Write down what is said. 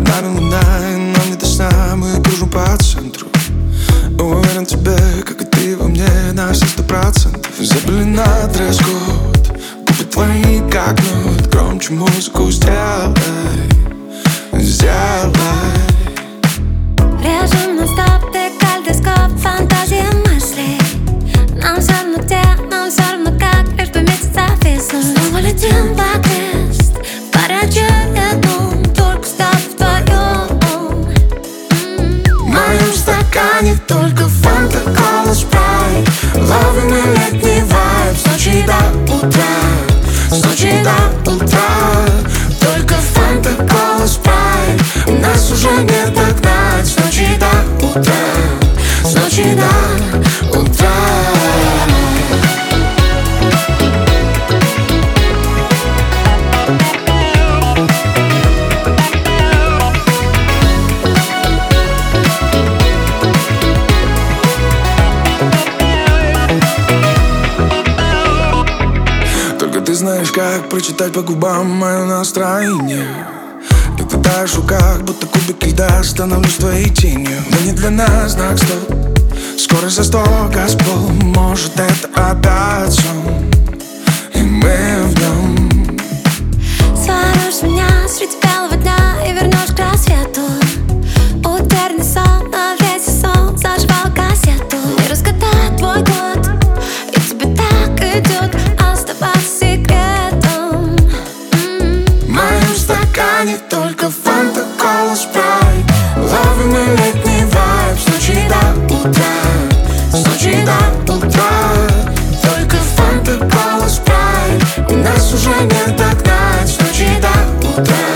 Нами луна, и нам не до сна. Мы кружим по центру. Уверен в тебе, как и ты во мне, на все 100%. Запылена дресс-код, губы твои как нот. Громче музыку сделай, сделай. Режем нон-стоп, ты калейдоскоп, фантазия мыслей. Нам все равно где, нам все равно как, лишь бы вместе зависнуть. Снова летим в окрест, горячее одном, только став вдвоем. В моем стакане только фанта, кола, спрайт. Ловим летний вайб с ночи до утра, с ночи до утра. Только фанта, кола, спрайт. Нас уже не догнать с ночи до утра, с ночи до утра. Ты знаешь, как прочитать по губам мое настроение. Ты таешь в руках, будто кубики льда. Становлюсь твоей тенью. Но не для нас знак стоп. Скоро за 100 Газпол. Может, это опять сон, и мы в нем. Сворошь меня среди белого дня и вернешь к рассвету. Утренний сон, на весь сезон заживал кассету. Не разгадать твой код, и тебе так идет оставаться секретом. В моем стакане только фанта, кола, спрайт. Ловим летний вайб с ночи до утра, с ночи до утра. Только фанта, кола, спрайт. И нас уже не догнать с ночи до утра.